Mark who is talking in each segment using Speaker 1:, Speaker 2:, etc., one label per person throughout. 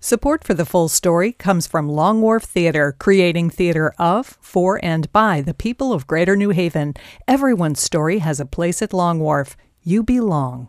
Speaker 1: Support for The Full Story comes from Long Wharf Theater, creating theater of, for, and by the people of Greater New Haven. Everyone's story has a place at Long Wharf. You belong.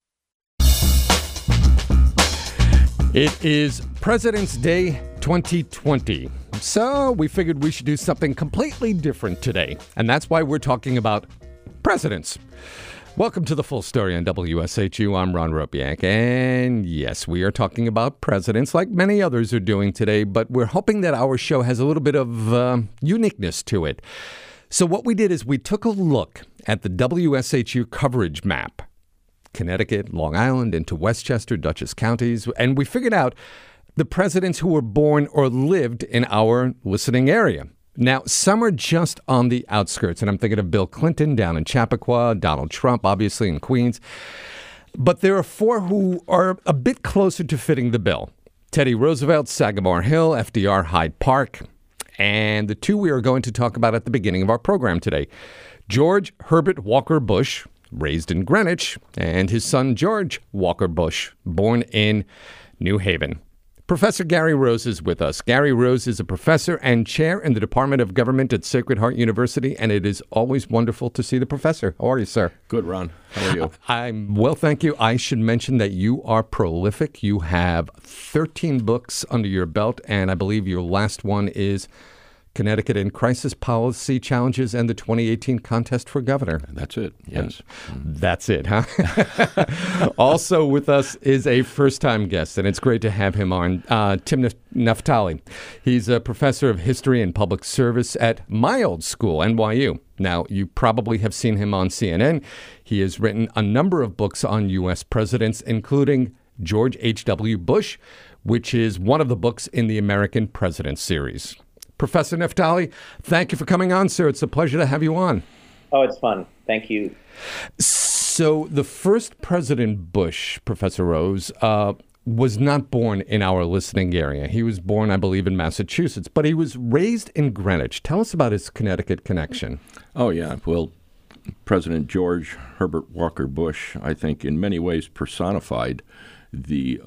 Speaker 2: It is President's Day 2020, so we figured we should do something completely different today, and that's why we're talking about presidents. Welcome to The Full Story on WSHU. I'm Ron Robiak, and yes, we are talking about presidents like many others are doing today, but we're hoping that our show has a little bit of uniqueness to it. So what we did is we took a look at the WSHU coverage map, Connecticut, Long Island, into Westchester, Dutchess counties, and we figured out the presidents who were born or lived in our listening area. Now, some are just on the outskirts, and I'm thinking of Bill Clinton down in Chappaqua, Donald Trump, obviously, in Queens. But there are four who are a bit closer to fitting the bill. Teddy Roosevelt, Sagamore Hill, FDR, Hyde Park, and the two we are going to talk about at the beginning of our program today. George Herbert Walker Bush, raised in Greenwich, and his son George Walker Bush, born in New Haven. Professor Gary Rose is with us. Gary Rose is a professor and chair in the Department of Government at Sacred Heart University, and it is always wonderful to see the professor. How are you, sir?
Speaker 3: Good, Ron. How are you?
Speaker 2: I'm well, thank you. I should mention that you are prolific. You have 13 books under your belt, and I believe your last one is Connecticut in Crisis Policy Challenges and the 2018 Contest for Governor.
Speaker 3: That's it, yes.
Speaker 2: That's it, huh? Also with us is a first-time guest, and it's great to have him on, Tim Naftali. He's a professor of history and public service at my old school, NYU. Now, you probably have seen him on CNN. He has written a number of books on U.S. presidents, including George H.W. Bush, which is one of the books in the American Presidents series. Professor Naftali, thank you for coming on, sir. It's a pleasure to have you on.
Speaker 4: Oh, it's fun. Thank you.
Speaker 2: So the first President Bush, Professor Rose, was not born in our listening area. He was born, I believe, in Massachusetts, but he was raised in Greenwich. Tell us about his Connecticut connection.
Speaker 3: Oh, yeah. Well, President George Herbert Walker Bush, I think, in many ways personified the,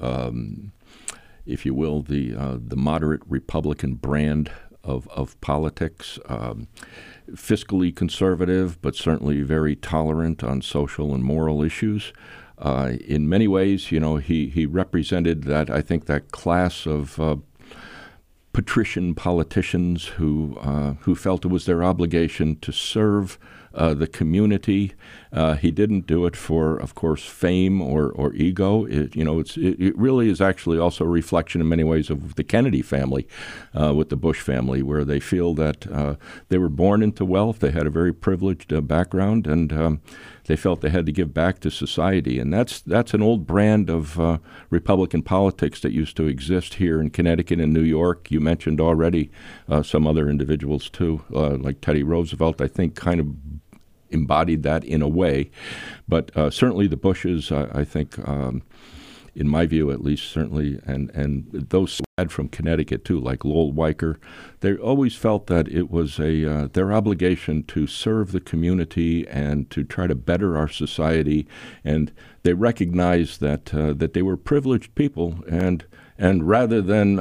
Speaker 3: if you will, the moderate Republican brand of politics, fiscally conservative, but certainly very tolerant on social and moral issues. In many ways, you know, he represented that, I think, that class of patrician politicians who felt it was their obligation to serve the community. He didn't do it for, of course, fame or ego. It really is actually also a reflection in many ways of the Kennedy family, with the Bush family, where they feel that they were born into wealth. They had a very privileged background, and they felt they had to give back to society. And that's an old brand of Republican politics that used to exist here in Connecticut and New York. You mentioned already some other individuals, too, like Teddy Roosevelt, I think, kind of embodied that in a way. But certainly the Bushes, I think, in my view at least, certainly, and those had from Connecticut too, like Lowell Weicker, they always felt that it was their obligation to serve the community and to try to better our society, and they recognized that they were privileged people, and rather than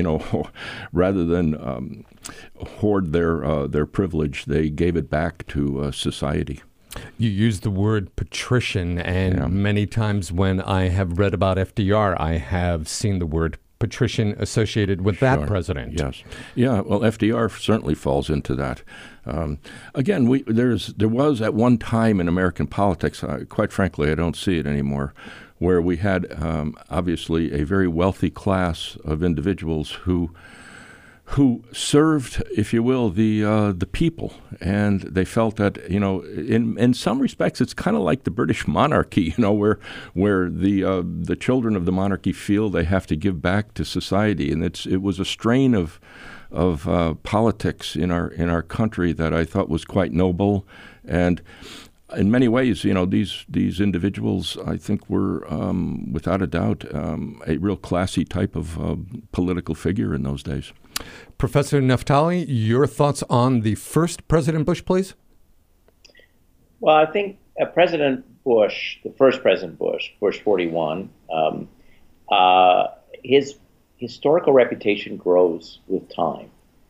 Speaker 3: hoard their privilege, they gave it back to society.
Speaker 2: You used the word patrician, and many times when I have read about FDR, I have seen the word patrician associated with that president.
Speaker 3: Yes. Yeah, well, FDR certainly falls into that. Again, there was at one time in American politics, quite frankly, I don't see it anymore, where we had obviously a very wealthy class of individuals who served, if you will, the people, and they felt that, you know, in some respects, it's kind of like the British monarchy, you know, where the children of the monarchy feel they have to give back to society, and it was a strain of politics in our country that I thought was quite noble, and in many ways, you know, these individuals, I think, were without a doubt a real classy type of political figure in those days.
Speaker 2: Professor Naftali, your thoughts on the first President Bush, please?
Speaker 4: Well, I think President Bush, the first President Bush, Bush 41, his historical reputation grows with time.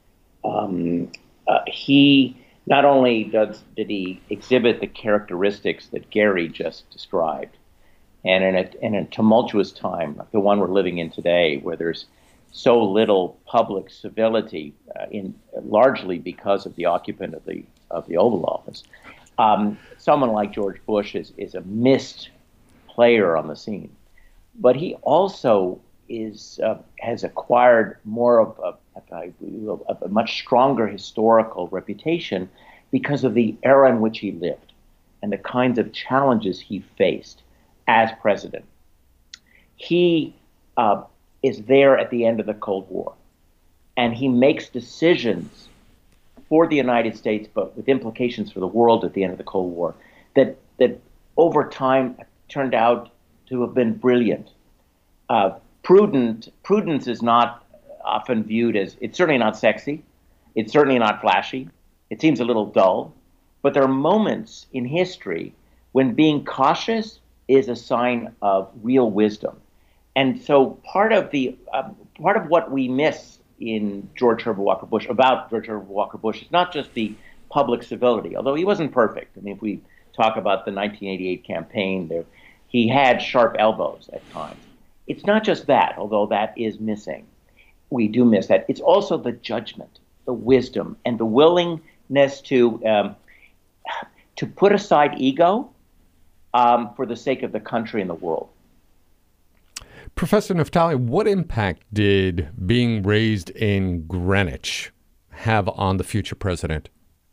Speaker 4: He not only did he exhibit the characteristics that Gary just described, and in a tumultuous time like the one we're living in today, where there's so little public civility, largely because of the occupant of the Oval Office, someone like George Bush is a missed player on the scene. But he also has acquired more of a much stronger historical reputation because of the era in which he lived and the kinds of challenges he faced as president. He is there at the end of the Cold War, and he makes decisions for the United States, but with implications for the world at the end of the Cold War, that over time turned out to have been brilliant. Prudence is not often viewed as, it's certainly not sexy, it's certainly not flashy, it seems a little dull, but there are moments in history when being cautious is a sign of real wisdom. And so part of what we miss in George Herbert Walker Bush, about George Herbert Walker Bush, is not just the public civility, although he wasn't perfect. I mean, if we talk about the 1988 campaign, he had sharp elbows at times. It's not just that, although that is missing. We do miss that. It's also the judgment, the wisdom, and the willingness to put aside ego for the sake of the country and the world.
Speaker 2: Professor Naftali, what impact did being raised in Greenwich have on the future president?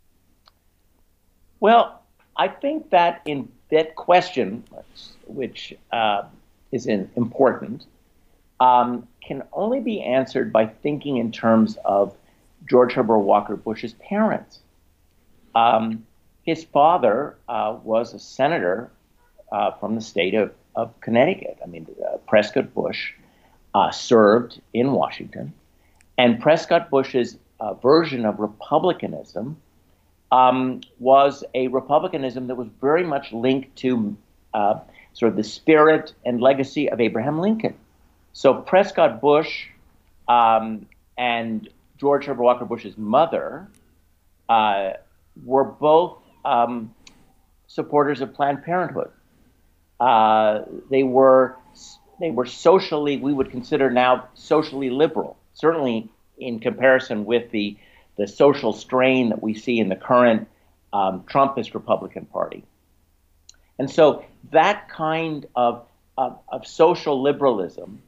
Speaker 4: Well, I think that in that question, which is important, can only be answered by thinking in terms of George Herbert Walker Bush's parents. His father was a senator from the state of Connecticut. I mean, Prescott Bush served in Washington, and Prescott Bush's version of republicanism was a republicanism that was very much linked to sort of the spirit and legacy of Abraham Lincoln. So Prescott Bush and George Herbert Walker Bush's mother were both supporters of Planned Parenthood. They were socially, we would consider now socially liberal, certainly in comparison with the social strain that we see in the current Trumpist Republican Party. And so that kind of social liberalism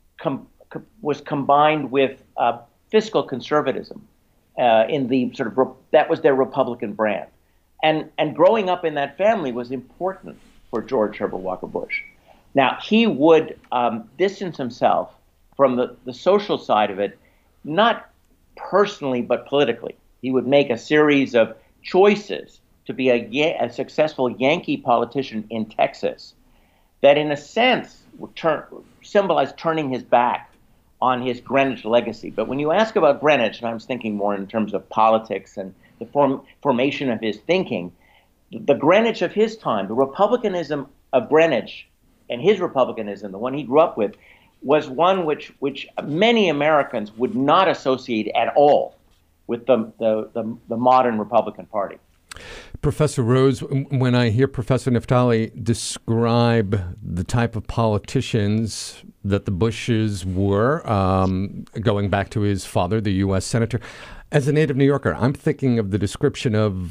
Speaker 4: was combined with fiscal conservatism in the sort of that was their Republican brand, and growing up in that family was important for George Herbert Walker Bush. Now he would distance himself from the social side of it, not personally but politically. He would make a series of choices to be a successful Yankee politician in Texas that in a sense would symbolize turning his back on his Greenwich legacy. But when you ask about Greenwich, and I was thinking more in terms of politics and the formation of his thinking, the Greenwich of his time, the republicanism of Greenwich and his republicanism, the one he grew up with, was one which many Americans would not associate at all with the modern Republican Party.
Speaker 2: Professor Rose, when I hear Professor Naftali describe the type of politicians that the Bushes were, going back to his father, the U.S. Senator, as a native New Yorker, I'm thinking of the description of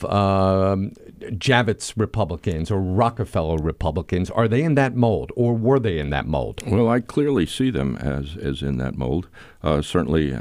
Speaker 2: Javits Republicans or Rockefeller Republicans. Are they in that mold, or were they in that mold?
Speaker 3: Well, I clearly see them as in that mold. Certainly,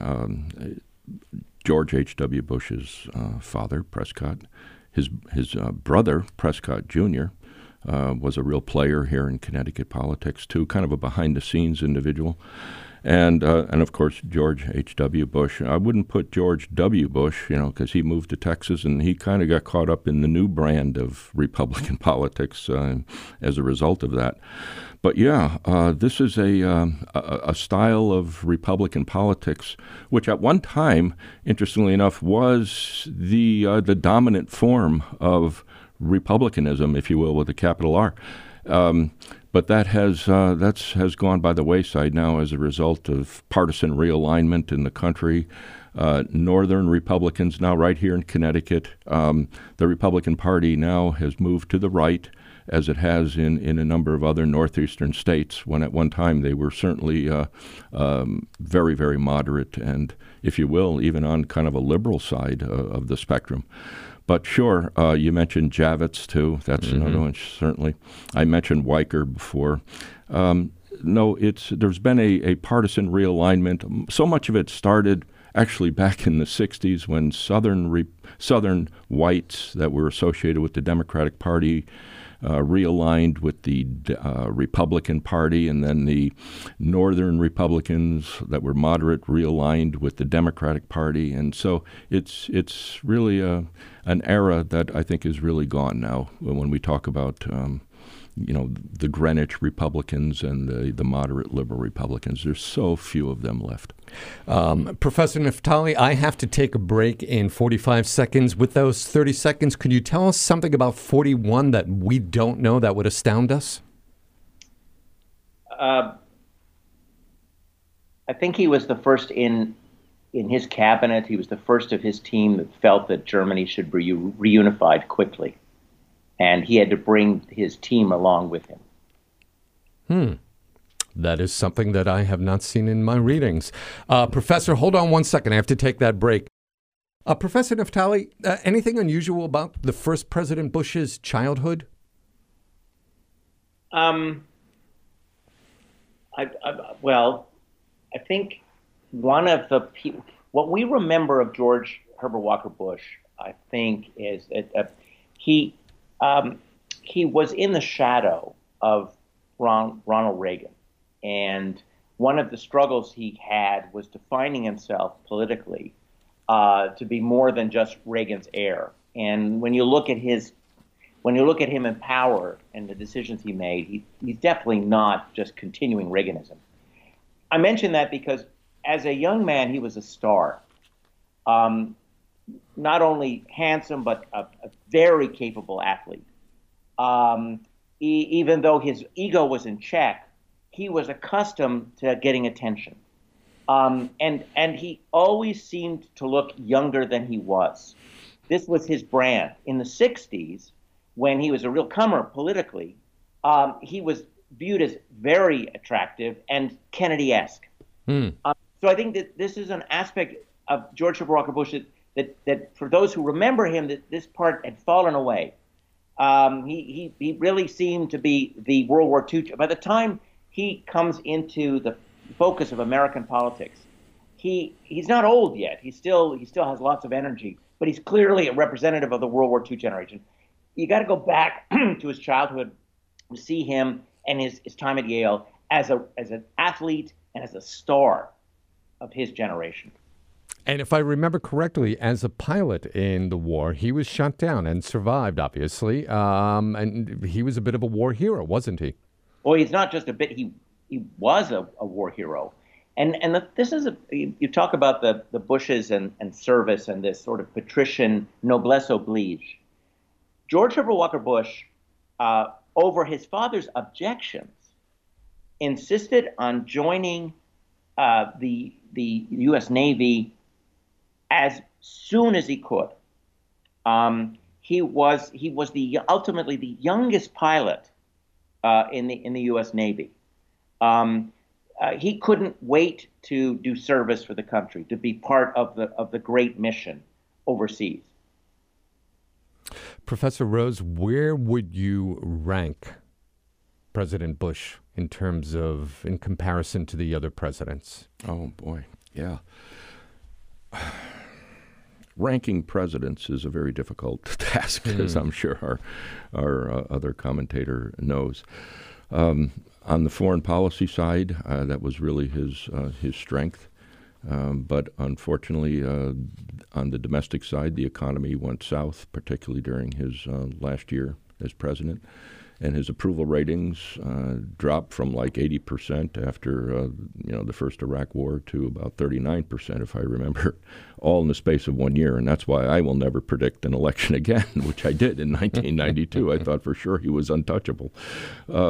Speaker 3: George H.W. Bush's father, Prescott, his brother, Prescott Jr., was a real player here in Connecticut politics, too, kind of a behind-the-scenes individual. And of course, George H.W. Bush. I wouldn't put George W. Bush, because he moved to Texas and he kind of got caught up in the new brand of Republican politics as a result of that. But yeah, this is a style of Republican politics, which at one time, interestingly enough, was the dominant form of Republicanism, if you will, with a capital R. But that has gone by the wayside now as a result of partisan realignment in the country. Northern Republicans now, right here in Connecticut, the Republican Party now has moved to the right, as it has in a number of other northeastern states, when at one time they were certainly very, very moderate and, if you will, even on kind of a liberal side of the spectrum. But sure, you mentioned Javits, too. That's another one, certainly. I mentioned Weicker before. No, there's been a partisan realignment. So much of it started actually back in the 60s when Southern whites that were associated with the Democratic Party realigned with the Republican Party, and then the Northern Republicans that were moderate realigned with the Democratic Party. And so it's really an era that I think is really gone now when we talk about the Greenwich Republicans and the moderate liberal Republicans. There's so few of them left.
Speaker 2: Professor Naftali, I have to take a break in 45 seconds. With those 30 seconds, could you tell us something about 41 that we don't know that would astound us?
Speaker 4: I think he was the first in his cabinet. He was the first of his team that felt that Germany should be reunified quickly. And he had to bring his team along with him.
Speaker 2: That is something that I have not seen in my readings. Professor, hold on one second. I have to take that break. Professor Naftali, anything unusual about the first President Bush's childhood?
Speaker 4: I think one of the what we remember of George Herbert Walker Bush, I think, is that he was in the shadow of Ronald Reagan. And one of the struggles he had was defining himself politically to be more than just Reagan's heir. And when you look at him in power and the decisions he made, he's definitely not just continuing Reaganism. I mention that because as a young man, he was a star. Not only handsome, but a very capable athlete. Even though his ego was in check, he was accustomed to getting attention. And he always seemed to look younger than he was. This was his brand. In the 60s, when he was a real comer politically, he was viewed as very attractive and Kennedy-esque. So I think that this is an aspect of George Herbert Walker Bush that for those who remember him, that this part had fallen away. He really seemed to be the World War II. By the time he comes into the focus of American politics, he's not old yet. He still has lots of energy, but he's clearly a representative of the World War II generation. You got to go back to his childhood to see him and his time at Yale as an athlete and as a star of his generation.
Speaker 2: And if I remember correctly, as a pilot in the war, he was shot down and survived, obviously. And he was a bit of a war hero, wasn't he?
Speaker 4: Well, he's not just a bit. He was a war hero. This is you talk about the Bushes and service and this sort of patrician noblesse oblige. George Herbert Walker Bush, over his father's objections, insisted on joining the U.S. Navy as soon as he could. He was ultimately the youngest pilot in the U.S. Navy. He couldn't wait to do service for the country, to be part of the great mission overseas.
Speaker 2: Professor Rose, where would you rank President Bush in comparison to the other presidents?
Speaker 3: Oh, boy. Yeah. Ranking presidents is a very difficult task, as I'm sure our other commentator knows. On the foreign policy side, that was really his strength. But unfortunately, on the domestic side, the economy went south, particularly during his last year as president. And his approval ratings dropped from like 80% after the first Iraq War to about 39%, if I remember, all in the space of 1 year. And that's why I will never predict an election again, which I did in 1992. I thought for sure he was untouchable.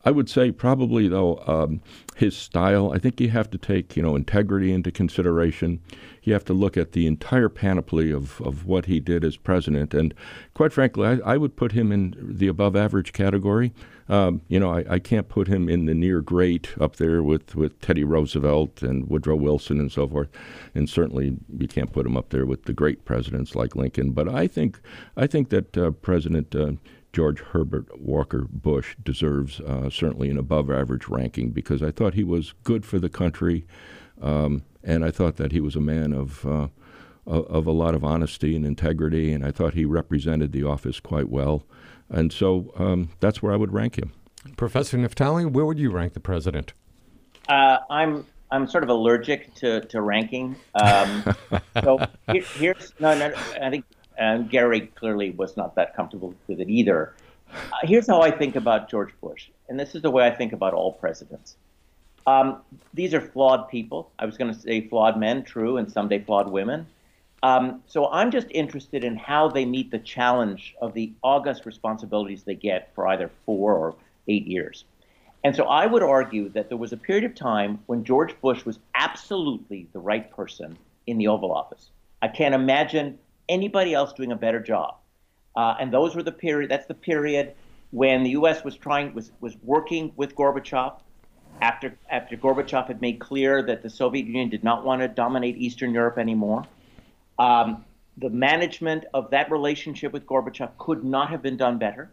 Speaker 3: I would say probably, though, his style, I think you have to take, integrity into consideration. You have to look at the entire panoply of what he did as president. And quite frankly, I would put him in the above average category. I can't put him in the near great up there with Teddy Roosevelt and Woodrow Wilson and so forth. And certainly you can't put him up there with the great presidents like Lincoln. But I think that President George Herbert Walker Bush deserves certainly an above-average ranking because I thought he was good for the country, and I thought that he was a man of a lot of honesty and integrity, and I thought he represented the office quite well. And so that's where I would rank him.
Speaker 2: Professor Naftali, where would you rank the president?
Speaker 4: I'm sort of allergic to ranking. So here's no. I think. And Gary clearly was not that comfortable with it either. Here's how I think about George Bush, and this is the way I think about all presidents. These are flawed people. I was going to say flawed men, true, and someday flawed women. So I'm just interested in how they meet the challenge of the august responsibilities they get for either 4 or 8 years. And so I would argue that there was a period of time when George Bush was absolutely the right person in the Oval Office. I can't imagine anybody else doing a better job. And those were the period. That's the period when the U.S. was working with Gorbachev after Gorbachev had made clear that the Soviet Union did not want to dominate Eastern Europe anymore. The management of that relationship with Gorbachev could not have been done better.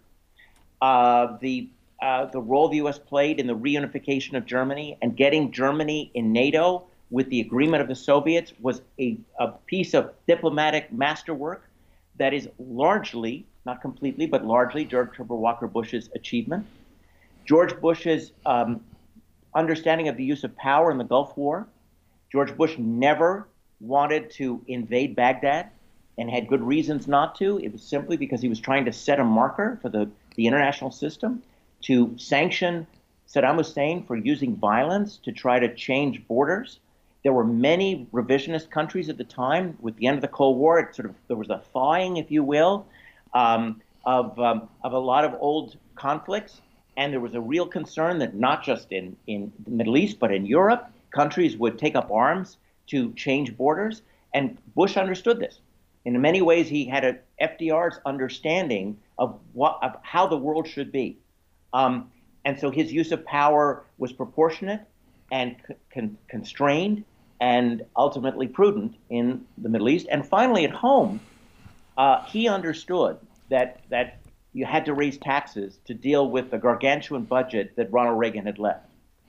Speaker 4: The role the U.S. played in the reunification of Germany and getting Germany in NATO with the agreement of the Soviets was a piece of diplomatic masterwork that is largely, not completely, but largely George Herbert Walker Bush's achievement. George Bush's understanding of the use of power in the Gulf War. George Bush never wanted to invade Baghdad and had good reasons not to. It was simply because he was trying to set a marker for the international system to sanction Saddam Hussein for using violence to try to change borders. There were many revisionist countries at the time. With the end of the Cold War, there was a thawing, if you will, of a lot of old conflicts, and there was a real concern that not just in the Middle East but in Europe, countries would take up arms to change borders. And Bush understood this. In many ways, he had FDR's understanding of how the world should be, and so his use of power was proportionate and constrained and ultimately prudent in the Middle East. And finally, at home, he understood that you had to raise taxes to deal with the gargantuan budget that Ronald Reagan had left.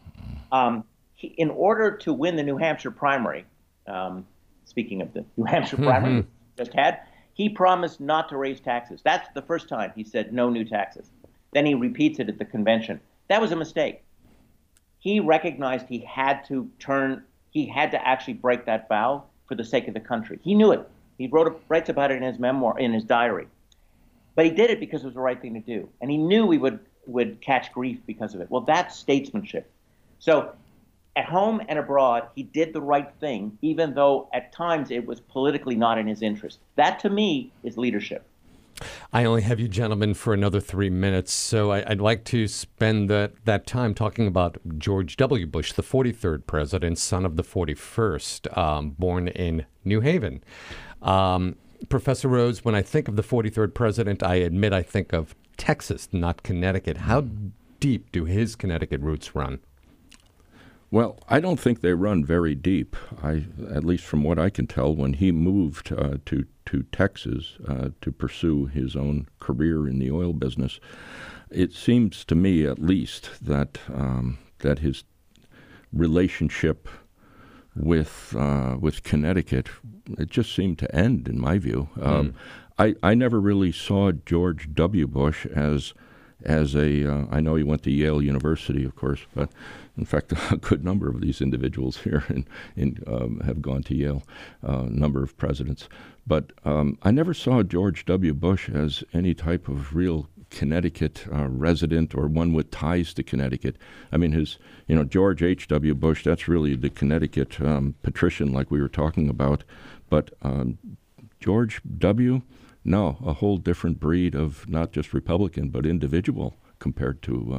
Speaker 4: In order to win the New Hampshire primary, speaking of the New Hampshire primary we just had, he promised not to raise taxes. That's the first time he said no new taxes. Then he repeats it at the convention. That was a mistake. He recognized he had to actually break that vow for the sake of the country. He knew it. He writes about it in his memoir, in his diary. But he did it because it was the right thing to do. And he knew we would catch grief because of it. Well, that's statesmanship. So at home and abroad, he did the right thing, even though at times it was politically not in his interest. That, to me, is leadership.
Speaker 2: I only have you gentlemen for another 3 minutes, so I'd like to spend that time talking about George W. Bush, the 43rd president, son of the 41st, born in New Haven. Professor Rose, when I think of the 43rd president, I admit I think of Texas, not Connecticut. How deep do his Connecticut roots run?
Speaker 3: Well, I don't think they run very deep. At least from what I can tell, when he moved to Texas to pursue his own career in the oil business, it seems to me, at least, that his relationship with Connecticut, it just seemed to end, in my view. I never really saw George W. Bush as I know he went to Yale University, of course, but in fact, a good number of these individuals here have gone to Yale, a number of presidents. But I never saw George W. Bush as any type of real Connecticut resident or one with ties to Connecticut. I mean, George H.W. Bush, that's really the Connecticut patrician like we were talking about. But George W., no, a whole different breed of not just Republican, but individual compared to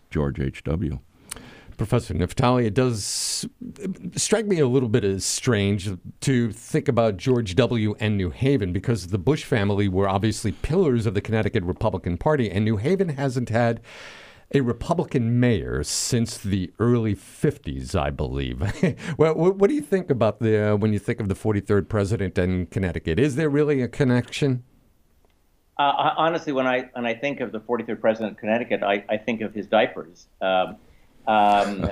Speaker 3: George H.W.
Speaker 2: Professor Naftali, it does strike me a little bit as strange to think about George W. and New Haven, because the Bush family were obviously pillars of the Connecticut Republican Party, and New Haven hasn't had a Republican mayor since the early 50s, I believe. Well, what do you think about when you think of the 43rd president in Connecticut? Is there really a connection?
Speaker 4: Honestly, when I think of the 43rd president of Connecticut, I think of his diapers. A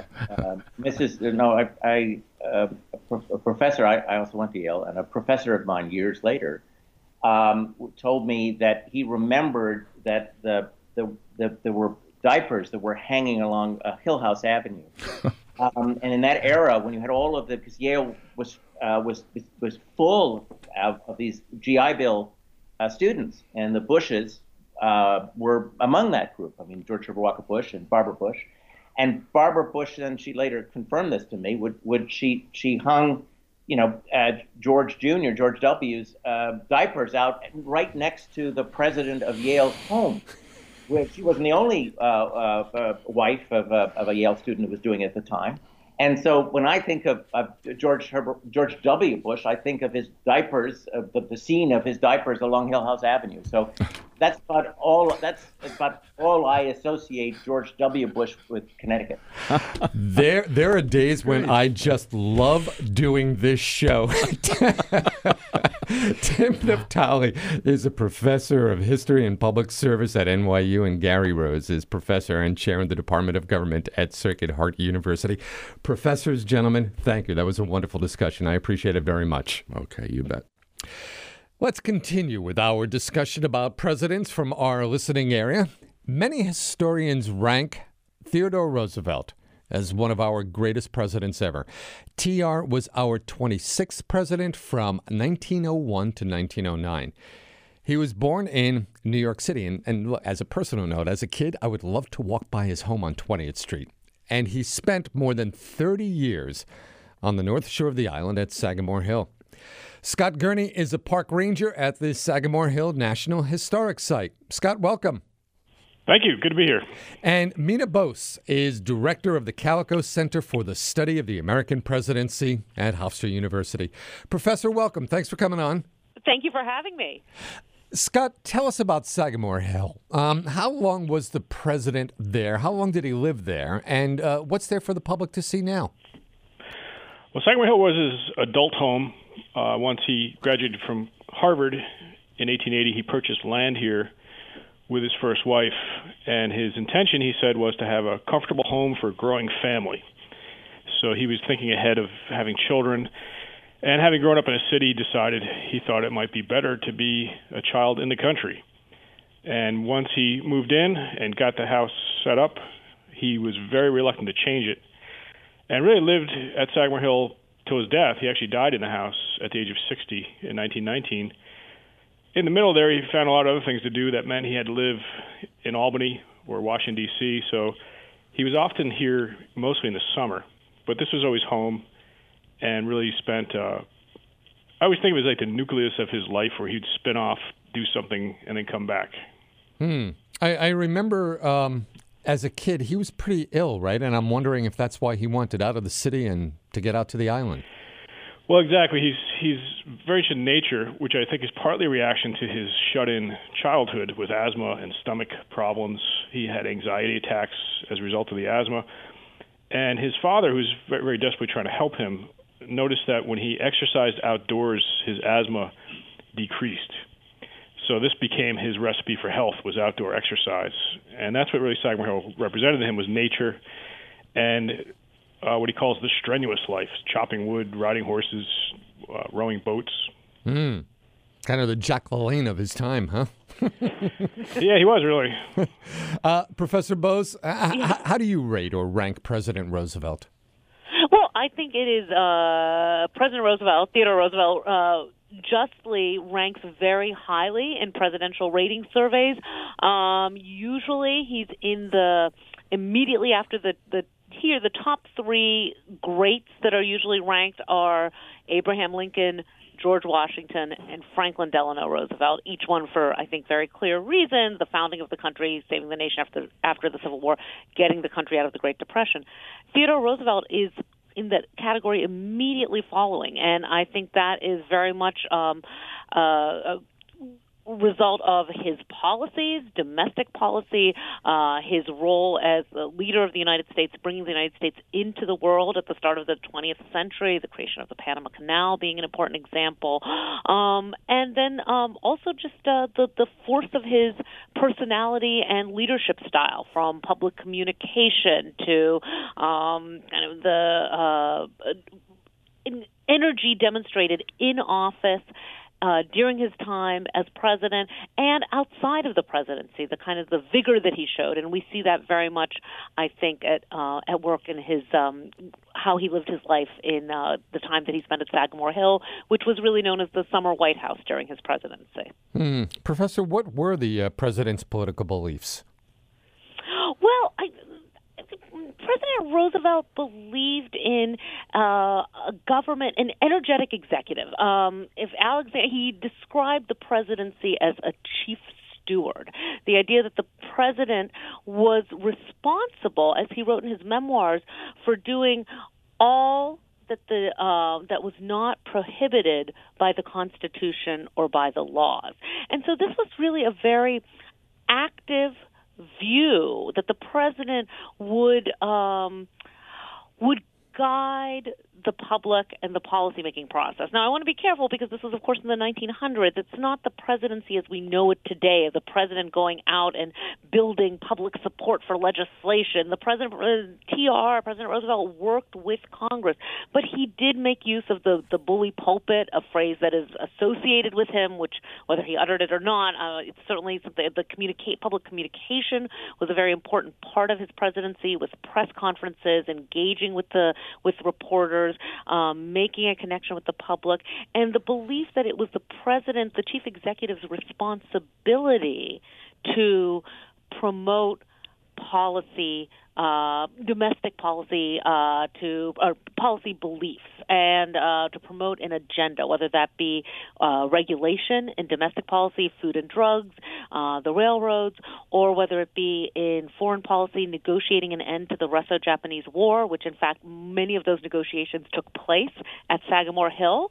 Speaker 4: professor, I also went to Yale, and a professor of mine years later told me that he remembered that there were diapers that were hanging along Hillhouse Avenue. And in that era, when you had all of because Yale was full of these GI Bill students, and the Bushes were among that group. I mean, George Herbert Walker Bush and Barbara Bush. And Barbara Bush, and she later confirmed this to me, she hung, George Jr., George W.'s diapers out right next to the president of Yale's home, which she wasn't the only wife of a Yale student who was doing it at the time. And so when I think of George W. Bush, I think of his diapers, the scene of his diapers along Hillhouse Avenue. So that's about all I associate George W. Bush with Connecticut.
Speaker 2: There are days when I just love doing this show. Tim Naftali is a professor of history and public service at NYU, and Gary Rose is professor and chair in the Department of Government at Sacred Heart University. Professors, gentlemen, thank you. That was a wonderful discussion. I appreciate it very much.
Speaker 3: Okay, you bet.
Speaker 2: Let's continue with our discussion about presidents from our listening area. Many historians rank Theodore Roosevelt as one of our greatest presidents ever. TR was our 26th president from 1901 to 1909. He was born in New York City. And look, as a personal note, as a kid, I would love to walk by his home on 20th Street. And he spent more than 30 years on the north shore of the island at Sagamore Hill. Scott Gurney is a park ranger at the Sagamore Hill National Historic Site. Scott, welcome.
Speaker 5: Thank you. Good to be here.
Speaker 2: And Mina Bose is director of the Calico Center for the Study of the American Presidency at Hofstra University. Professor, welcome. Thanks for coming on.
Speaker 6: Thank you for having me.
Speaker 2: Scott, tell us about Sagamore Hill. How long was the president there? How long did he live there? And what's there for the public to see now?
Speaker 5: Well, Sagamore Hill was his adult home. Once he graduated from Harvard in 1880, he purchased land here with his first wife, and his intention, he said, was to have a comfortable home for a growing family. So he was thinking ahead of having children, and having grown up in a city, decided he thought it might be better to be a child in the country. And once he moved in and got the house set up, he was very reluctant to change it, and really lived at Sagamore Hill till his death. He actually died in the house at the age of 60 in 1919. In the middle there, he found a lot of other things to do that meant he had to live in Albany or Washington, D.C., so he was often here mostly in the summer. But this was always home, and really spent, I always think of it as like the nucleus of his life, where he'd spin off, do something, and then come back.
Speaker 2: I remember as a kid, he was pretty ill, right? And I'm wondering if that's why he wanted out of the city and to get out to the island.
Speaker 5: Well, exactly. He's very interested in nature, which I think is partly a reaction to his shut-in childhood with asthma and stomach problems. He had anxiety attacks as a result of the asthma. And his father, who's very, very desperately trying to help him, noticed that when he exercised outdoors, his asthma decreased. So this became his recipe for health, was outdoor exercise. And that's what really Sagamore Hill represented to him, was nature and what he calls the strenuous life, chopping wood, riding horses, rowing boats.
Speaker 2: Kind of the Jack LaLanne of his time, huh?
Speaker 5: Yeah, he was really.
Speaker 2: Professor Bose, how do you rate or rank President Roosevelt?
Speaker 6: Well, I think it is President Roosevelt, Theodore Roosevelt, justly ranks very highly in presidential rating surveys. Usually he's in the immediately after the here, the top three greats that are usually ranked are Abraham Lincoln, George Washington, and Franklin Delano Roosevelt, each one for, I think, very clear reasons: the founding of the country, saving the nation after the Civil War, getting the country out of the Great Depression. Theodore Roosevelt is in that category immediately following, and I think that is very much a result of his policies, domestic policy, his role as the leader of the United States, bringing the United States into the world at the start of the 20th century, the creation of the Panama Canal being an important example, and then also just the force of his personality and leadership style, from public communication to kind of the energy demonstrated in office during his time as president and outside of the presidency, the kind of the vigor that he showed, and we see that very much, I think, at work in his how he lived his life in the time that he spent at Sagamore Hill, which was really known as the Summer White House during his presidency.
Speaker 2: Professor, what were the president's political beliefs?
Speaker 6: Well, President Roosevelt believed in a government, an energetic executive. He described the presidency as a chief steward. The idea that the president was responsible, as he wrote in his memoirs, for doing all that that was not prohibited by the Constitution or by the laws. And so this was really a very active view that the president would guide the public and the policymaking process. Now, I want to be careful because this was, of course, in the 1900s. It's not the presidency as we know it today, of the president going out and building public support for legislation. The President Roosevelt worked with Congress, but he did make use of the bully pulpit, a phrase that is associated with him, which, whether he uttered it or not, it's certainly something. Public communication was a very important part of his presidency, with press conferences, engaging with reporters, making a connection with the public, and the belief that it was the president, the chief executive's responsibility to promote policy, domestic policy, policy beliefs, and to promote an agenda, whether that be regulation in domestic policy, food and drugs, the railroads, or whether it be in foreign policy, negotiating an end to the Russo-Japanese War, which in fact many of those negotiations took place at Sagamore Hill.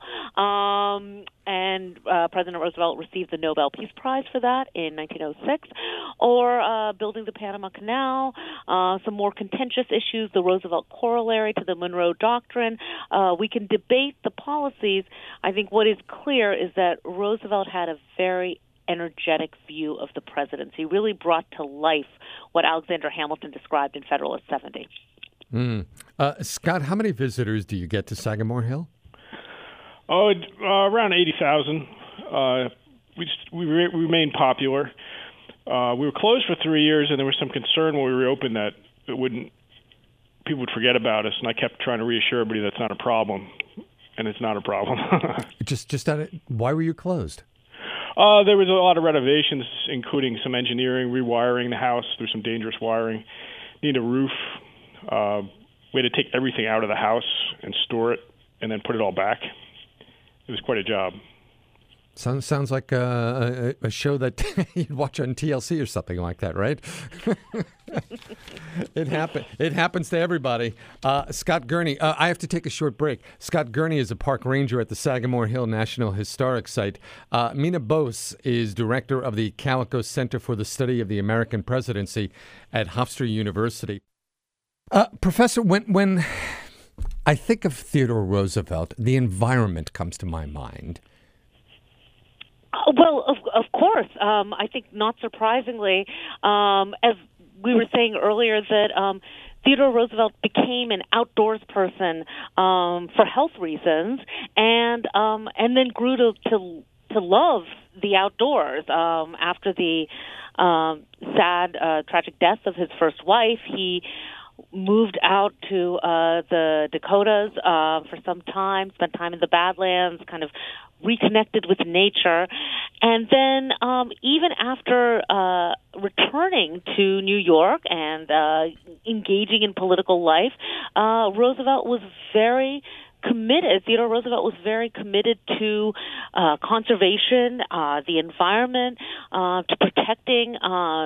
Speaker 6: And President Roosevelt received the Nobel Peace Prize for that in 1906, or building the Panama Canal, some more contentious issues, the Roosevelt Corollary to the Monroe Doctrine. We can debate the policies. I think what is clear is that Roosevelt had a very energetic view of the presidency, really brought to life what Alexander Hamilton described in Federalist 70.
Speaker 2: Scott, how many visitors do you get to Sagamore Hill?
Speaker 5: Around 80,000. We remained popular. We were closed for 3 years, and there was some concern when we reopened that people would forget about us. And I kept trying to reassure everybody that's not a problem, and it's not a problem.
Speaker 2: Why were you closed?
Speaker 5: There was a lot of renovations, including some engineering, rewiring the house through some dangerous wiring. Need a roof. We had to take everything out of the house and store it, and then put it all back. It was quite a job.
Speaker 2: Sounds like a show that you'd watch on TLC or something like that, right? It happens to everybody. Scott Gurney, I have to take a short break. Scott Gurney is a park ranger at the Sagamore Hill National Historic Site. Mina Bose is director of the Calico Center for the Study of the American Presidency at Hofstra University. Professor, when I think of Theodore Roosevelt, the environment comes to my mind.
Speaker 6: Well, of course. I think not surprisingly, as we were saying earlier, that Theodore Roosevelt became an outdoors person for health reasons, and then grew to love the outdoors. After the sad, tragic death of his first wife, he moved out to the Dakotas for some time, spent time in the Badlands, kind of reconnected with nature. And then even after returning to New York and engaging in political life, Roosevelt was very committed. Theodore Roosevelt was very committed to conservation, the environment, to protecting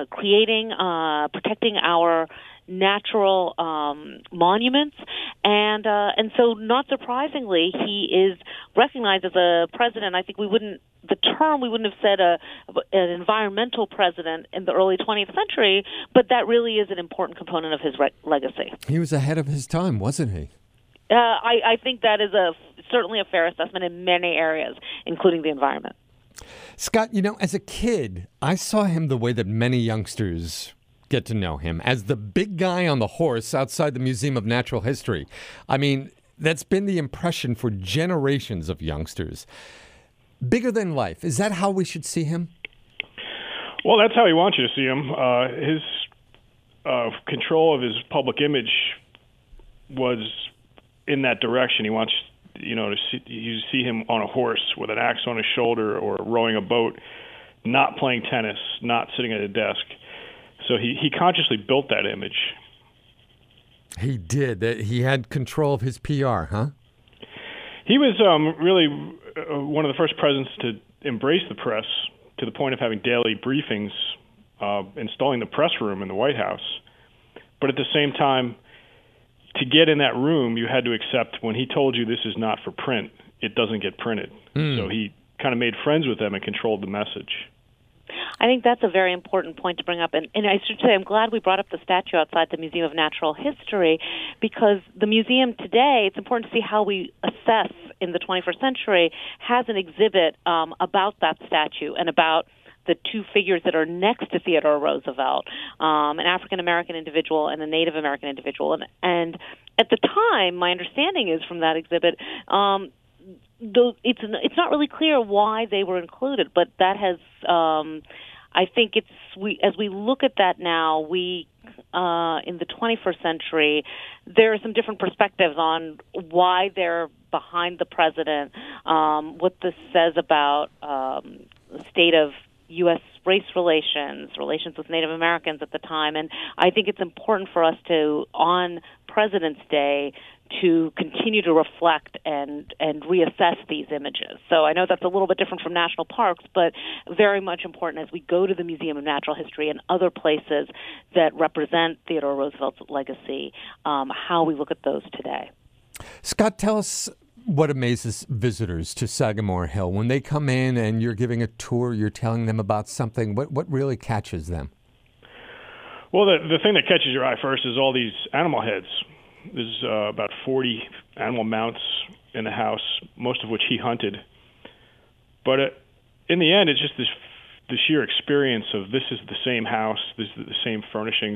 Speaker 6: our natural monuments, and so not surprisingly, he is recognized as a president. I think we wouldn't have said an environmental president in the early 20th century, but that really is an important component of his legacy.
Speaker 2: He was ahead of his time, wasn't he?
Speaker 6: I think that is certainly a fair assessment in many areas, including the environment.
Speaker 2: Scott, as a kid, I saw him the way that many youngsters get to know him, as the big guy on the horse outside the Museum of Natural History. I mean, that's been the impression for generations of youngsters. Bigger than life. Is that how we should see him?
Speaker 5: Well, that's how he wants you to see him. His control of his public image was in that direction. He wants to see him on a horse with an axe on his shoulder or rowing a boat, not playing tennis, not sitting at a desk. So he consciously built that image.
Speaker 2: He did. He had control of his PR, huh?
Speaker 5: He was really one of the first presidents to embrace the press to the point of having daily briefings, installing the press room in the White House. But at the same time, to get in that room, you had to accept when he told you this is not for print, it doesn't get printed. So he kind of made friends with them and controlled the message.
Speaker 6: I think that's a very important point to bring up. And I should say I'm glad we brought up the statue outside the Museum of Natural History, because the museum today, it's important to see how we assess in the 21st century, has an exhibit about that statue and about the two figures that are next to Theodore Roosevelt, an African-American individual and a Native American individual. And at the time, my understanding is from that exhibit, it's not really clear why they were included, but that has, I think as we look at that now, in the 21st century, there are some different perspectives on why they're behind the president, what this says about the state of U.S. race relations with Native Americans at the time. And I think it's important for us to, on President's Day, to continue to reflect and reassess these images. So I know that's a little bit different from national parks, but very much important as we go to the Museum of Natural History and other places that represent Theodore Roosevelt's legacy, how we look at those today.
Speaker 2: Scott, tell us what amazes visitors to Sagamore Hill. When they come in and you're giving a tour, you're telling them about something, what really catches them?
Speaker 5: Well, the thing that catches your eye first is all these animal heads. There's about 40 animal mounts in the house, most of which he hunted. But in the end, it's just the sheer experience of this is the same house, this is the same furnishings,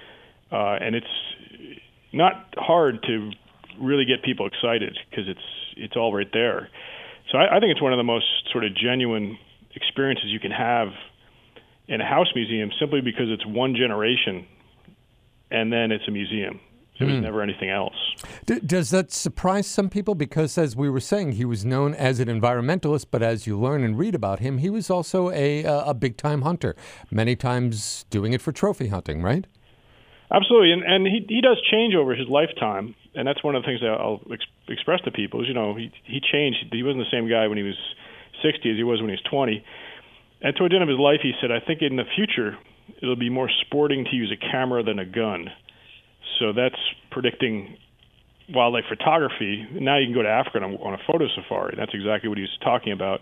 Speaker 5: and it's not hard to really get people excited because it's all right there. So I think it's one of the most sort of genuine experiences you can have in a house museum, simply because it's one generation and then it's a museum. There was never anything else.
Speaker 2: Does that surprise some people? Because as we were saying, he was known as an environmentalist, but as you learn and read about him, he was also a big-time hunter, many times doing it for trophy hunting, right?
Speaker 5: Absolutely, and he does change over his lifetime, and that's one of the things that I'll express to people is, he changed. He wasn't the same guy when he was 60 as he was when he was 20. And toward the end of his life, he said, I think in the future, it'll be more sporting to use a camera than a gun. So that's predicting wildlife photography. Now you can go to Africa on a photo safari. That's exactly what he was talking about.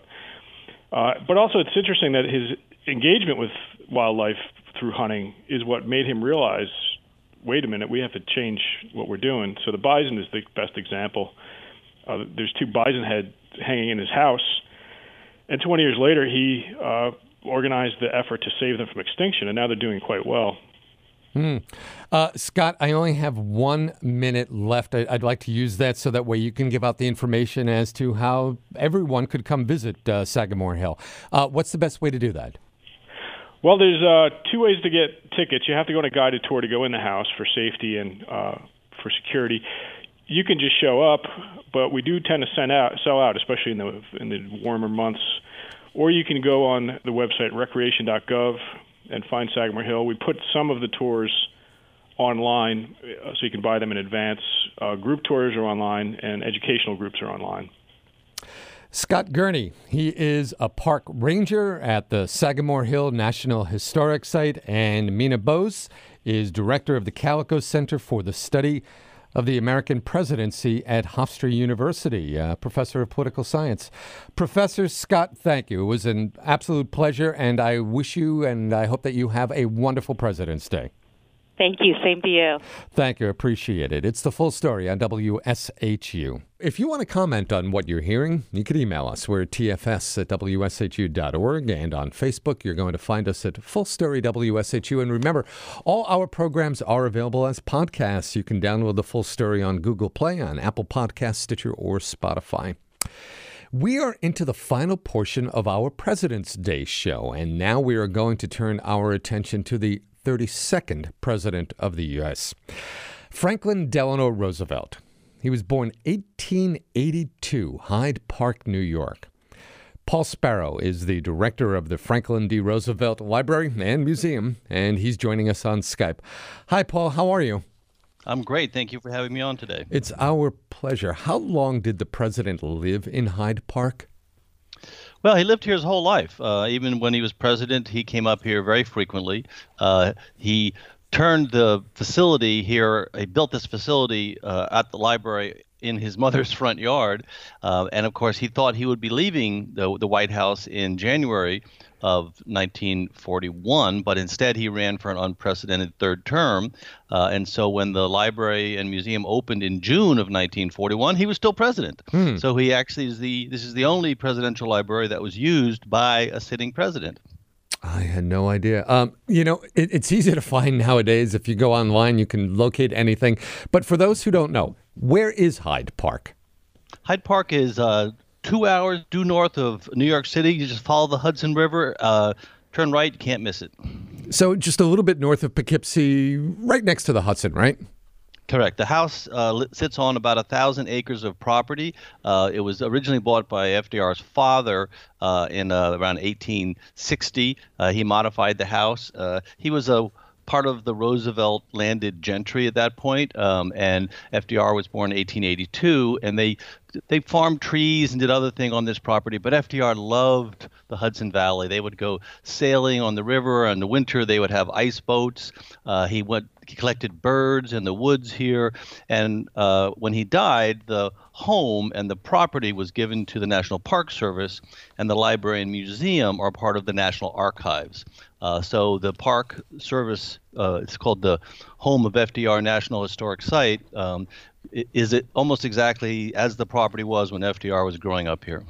Speaker 5: But also it's interesting that his engagement with wildlife through hunting is what made him realize, wait a minute, we have to change what we're doing. So the bison is the best example. There's 2 bison heads hanging in his house. And 20 years later, he organized the effort to save them from extinction, and now they're doing quite well.
Speaker 2: Scott, I only have 1 minute left. I'd like to use that so that way you can give out the information as to how everyone could come visit Sagamore Hill. What's the best way to do that?
Speaker 5: Well, there's 2 ways to get tickets. You have to go on a guided tour to go in the house for safety and for security. you can just show up, but we do tend to sell out, especially in the warmer months. Or you can go on the website recreation.gov and find Sagamore Hill. We put some of the tours online, so you can buy them in advance. Group tours are online, and educational groups are online.
Speaker 2: Scott Gurney, he is a park ranger at the Sagamore Hill National Historic Site, and Mina Bose is director of the Calico Center for the Study of the American Presidency at Hofstra University, professor of political science. Professor Scott, thank you. It was an absolute pleasure, and I wish you and I hope that you have a wonderful President's Day.
Speaker 6: Thank you. Same to you.
Speaker 2: Thank you. Appreciate it. It's The Full Story on WSHU. If you want to comment on what you're hearing, you can email us. We're at tfs@wshu.org. And on Facebook, you're going to find us at Full Story WSHU. And remember, all our programs are available as podcasts. You can download The Full Story on Google Play, on Apple Podcasts, Stitcher, or Spotify. We are into the final portion of our President's Day show. And now we are going to turn our attention to the 32nd President of the U.S., Franklin Delano Roosevelt. He was born 1882, Hyde Park, New York. Paul Sparrow is the director of the Franklin D. Roosevelt Library and Museum, and he's joining us on Skype. Hi, Paul. How are you?
Speaker 7: I'm great. Thank you for having me on today.
Speaker 2: It's our pleasure. How long did the president live in Hyde Park?
Speaker 7: Well, he lived here his whole life. Even when he was president, he came up here very frequently. He turned the facility here, he built this facility at the library in his mother's front yard. And of course, he thought he would be leaving the White House in January of 1941, but instead he ran for an unprecedented third term. And so when the library and museum opened in June of 1941, he was still president. So he actually this is the only presidential library that was used by a sitting president.
Speaker 2: I had no idea. It's easy to find nowadays. If you go online, you can locate anything. But for those who don't know, where is Hyde Park? Hyde Park
Speaker 7: is 2 hours due north of New York City. You just follow the Hudson River, turn right, you can't miss it.
Speaker 2: So just a little bit north of Poughkeepsie, right next to the Hudson, right?
Speaker 7: Correct. The house sits on about 1,000 acres of property. It was originally bought by FDR's father in around 1860. He modified the house. He was a part of the Roosevelt landed gentry at that point, and FDR was born in 1882, and they farmed trees and did other things on this property, but FDR loved the Hudson Valley. They would go sailing on the river. In the winter, they would have ice boats. He collected birds in the woods here, and when he died, the home and the property was given to the National Park Service, and the library and museum are part of the National Archives. So the Park Service, it's called the home of FDR National Historic Site, is it almost exactly as the property was when FDR was growing up here.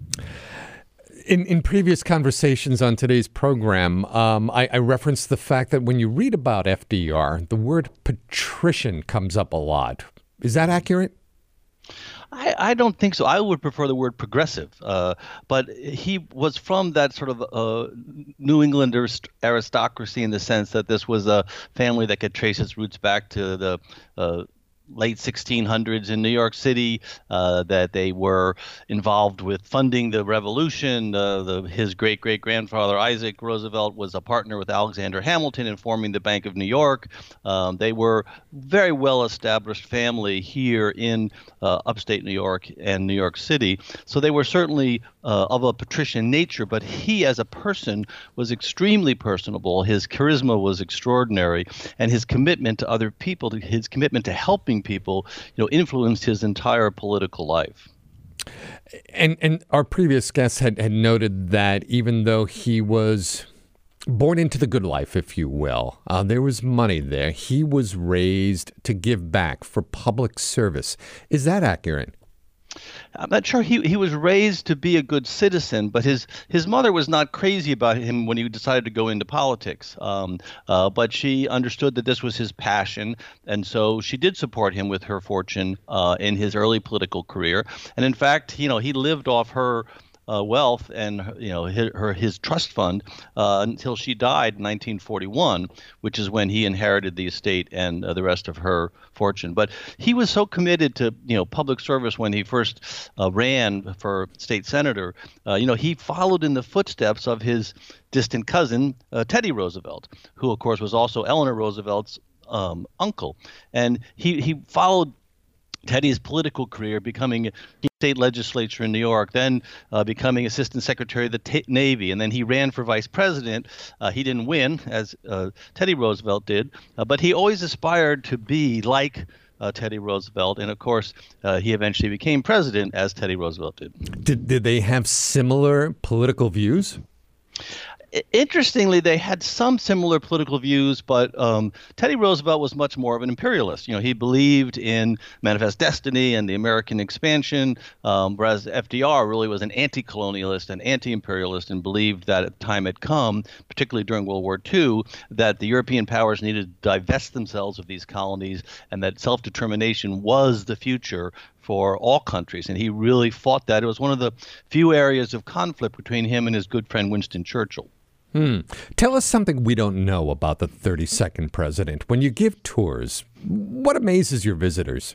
Speaker 2: In previous conversations on today's program, I referenced the fact that when you read about FDR, the word patrician comes up a lot. Is that accurate?
Speaker 7: I don't think so. I would prefer the word progressive, but he was from that sort of New England aristocracy in the sense that this was a family that could trace its roots back to the late 1600s in New York City, that they were involved with funding the revolution. His great-great-grandfather, Isaac Roosevelt, was a partner with Alexander Hamilton in forming the Bank of New York. They were very well-established family here in upstate New York and New York City. So they were certainly of a patrician nature, but he as a person was extremely personable. His charisma was extraordinary, and his commitment to other people, his commitment to helping people, influenced his entire political life.
Speaker 2: And our previous guest had noted that even though he was born into the good life, if you will, there was money there. He was raised to give back for public service. Is that accurate?
Speaker 7: I'm not sure. He was raised to be a good citizen, but his mother was not crazy about him when he decided to go into politics. But she understood that this was his passion, and so she did support him with her fortune in his early political career. And in fact, he lived off her wealth and his trust fund until she died in 1941, which is when he inherited the estate and the rest of her fortune. But he was so committed to public service when he first ran for state senator. He followed in the footsteps of his distant cousin Teddy Roosevelt, who of course was also Eleanor Roosevelt's uncle, and he followed Teddy's political career, becoming a state legislature in New York, then becoming assistant secretary of the Navy, and then he ran for vice president. He didn't win, as Teddy Roosevelt did, but he always aspired to be like Teddy Roosevelt, and of course, he eventually became president, as Teddy Roosevelt did.
Speaker 2: Did they have similar political views?
Speaker 7: Interestingly, they had some similar political views, but Teddy Roosevelt was much more of an imperialist. He believed in manifest destiny and the American expansion, whereas FDR really was an anti-colonialist and anti-imperialist and believed that the time had come, particularly during World War II, that the European powers needed to divest themselves of these colonies and that self-determination was the future for all countries, and he really fought that. It was one of the few areas of conflict between him and his good friend Winston Churchill.
Speaker 2: Tell us something we don't know about the 32nd president. When you give tours, what amazes your visitors?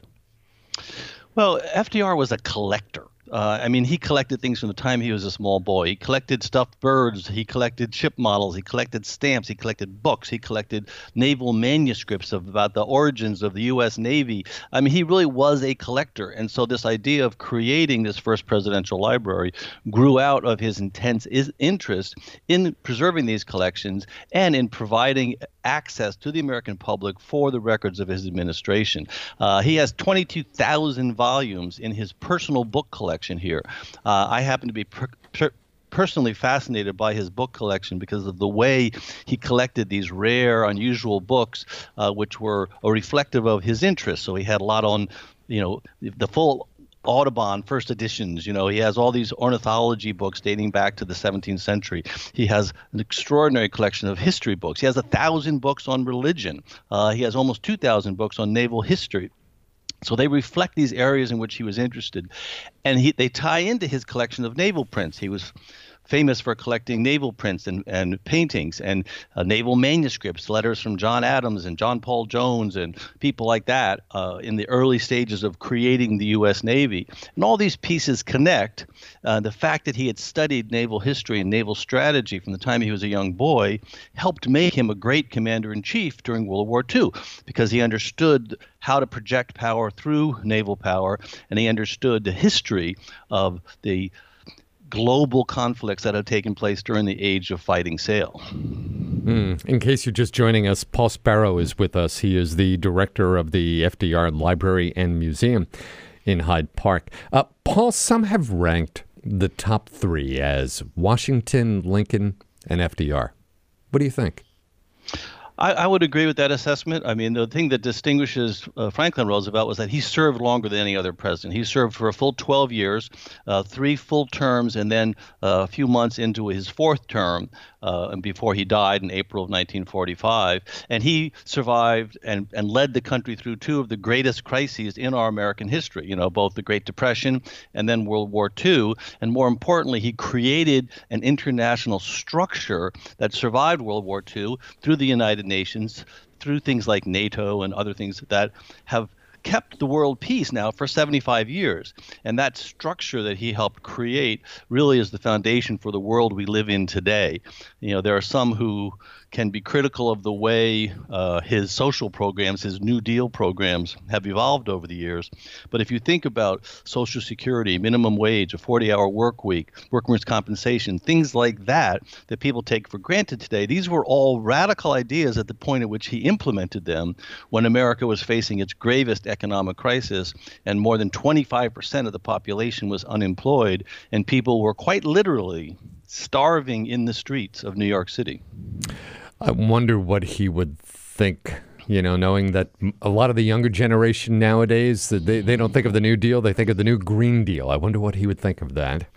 Speaker 7: Well, FDR was a collector. He collected things from the time he was a small boy. He collected stuffed birds. He collected ship models. He collected stamps. He collected books. He collected naval manuscripts about the origins of the U.S. Navy. He really was a collector. And so this idea of creating this first presidential library grew out of his intense interest in preserving these collections and in providing access to the American public for the records of his administration. He has 22,000 volumes in his personal book collection here. I happen to be personally fascinated by his book collection because of the way he collected these rare, unusual books, which were reflective of his interests. So he had a lot on, the full Audubon first editions. He has all these ornithology books dating back to the 17th century. He has an extraordinary collection of history books. He has 1,000 books on religion. He has almost 2,000 books on naval history. So they reflect these areas in which he was interested. And they tie into his collection of naval prints. He was famous for collecting naval prints and paintings and naval manuscripts, letters from John Adams and John Paul Jones and people like that in the early stages of creating the U.S. Navy. And all these pieces connect. The fact that he had studied naval history and naval strategy from the time he was a young boy helped make him a great commander-in-chief during World War II because he understood how to project power through naval power, and he understood the history of the global conflicts that have taken place during the age of fighting sail.
Speaker 2: In case you're just joining us, Paul Sparrow is with us. He is the director of the FDR Library and Museum in Hyde Park. Paul, some have ranked the top three as Washington, Lincoln, and FDR. What do you think?
Speaker 7: I would agree with that assessment. The thing that distinguishes Franklin Roosevelt was that he served longer than any other president. He served for a full 12 years, 3 full terms, and then a few months into his 4th term before he died in April of 1945. And he survived and led the country through 2 of the greatest crises in our American history, both the Great Depression and then World War II. And more importantly, he created an international structure that survived World War II through the United Nations, through things like NATO and other things that have kept the world peace now for 75 years. And that structure that he helped create really is the foundation for the world we live in today. There are some who can be critical of the way his social programs, his New Deal programs have evolved over the years. But if you think about Social Security, minimum wage, a 40-hour work week, workers' compensation, things like that people take for granted today, these were all radical ideas at the point at which he implemented them when America was facing its gravest economic crisis and more than 25% of the population was unemployed and people were quite literally starving in the streets of New York City.
Speaker 2: I wonder what he would think, knowing that a lot of the younger generation nowadays, they don't think of the New Deal, they think of the New Green Deal. I wonder what he would think of that.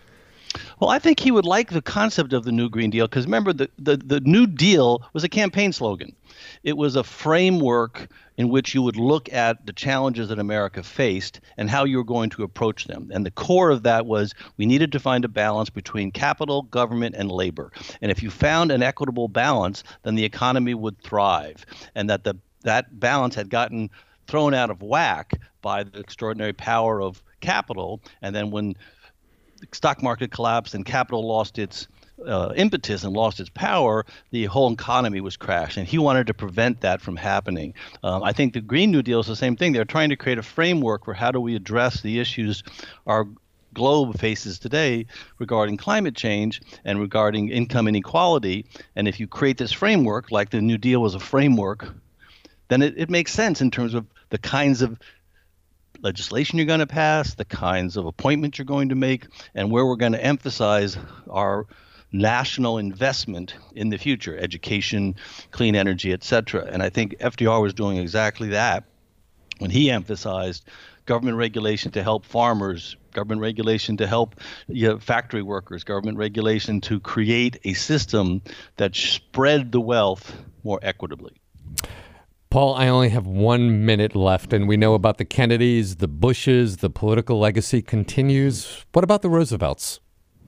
Speaker 7: Well, I think he would like the concept of the New Green Deal because remember, the New Deal was a campaign slogan. It was a framework in which you would look at the challenges that America faced and how you were going to approach them. And the core of that was we needed to find a balance between capital, government, and labor. And if you found an equitable balance, then the economy would thrive. And that balance had gotten thrown out of whack by the extraordinary power of capital. And then when the stock market collapsed and capital lost its impetus and lost its power, the whole economy was crashed. And he wanted to prevent that from happening. I think the Green New Deal is the same thing. They're trying to create a framework for how do we address the issues our globe faces today regarding climate change and regarding income inequality. And if you create this framework, like the New Deal was a framework, then it makes sense in terms of the kinds of legislation you're going to pass, the kinds of appointments you're going to make, and where we're going to emphasize our national investment in the future, education, clean energy, et cetera. And I think FDR was doing exactly that when he emphasized government regulation to help farmers, government regulation to help factory workers, government regulation to create a system that spread the wealth more equitably.
Speaker 2: Paul, I only have 1 minute left, and we know about the Kennedys, the Bushes, the political legacy continues. What about the Roosevelts?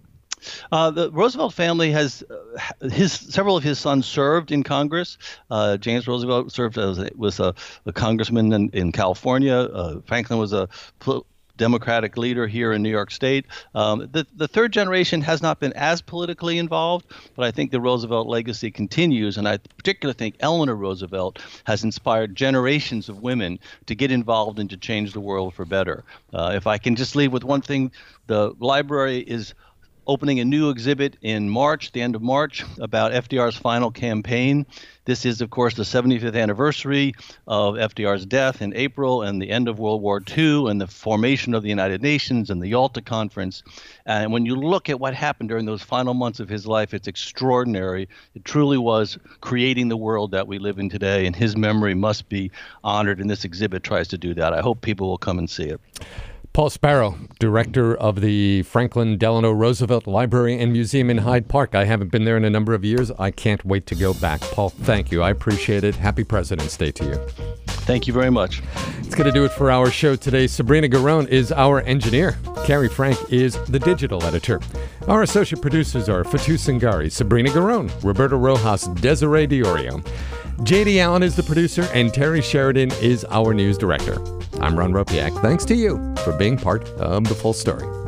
Speaker 7: The Roosevelt family has several of his sons served in Congress. James Roosevelt served was a congressman in California. Franklin was a Democratic leader here in New York State. The third generation has not been as politically involved, but I think the Roosevelt legacy continues, and I particularly think Eleanor Roosevelt has inspired generations of women to get involved and to change the world for better. If I can just leave with one thing, the library is opening a new exhibit in March, the end of March, about FDR's final campaign. This is, of course, the 75th anniversary of FDR's death in April and the end of World War II and the formation of the United Nations and the Yalta Conference. And when you look at what happened during those final months of his life, it's extraordinary. It truly was creating the world that we live in today, and his memory must be honored, and this exhibit tries to do that. I hope people will come and see it.
Speaker 2: Paul Sparrow, director of the Franklin Delano Roosevelt Library and Museum in Hyde Park. I haven't been there in a number of years. I can't wait to go back. Paul, thank you. I appreciate it. Happy President's Day to you.
Speaker 7: Thank you very much.
Speaker 2: It's going to do it for our show today. Sabrina Garone is our engineer. Carrie Frank is the digital editor. Our associate producers are Fatu Singari, Sabrina Garone, Roberto Rojas, Desiree Diorio. J.D. Allen is the producer, and Terry Sheridan is our news director. I'm Ron Ropiak. Thanks to you for being part of The Full Story.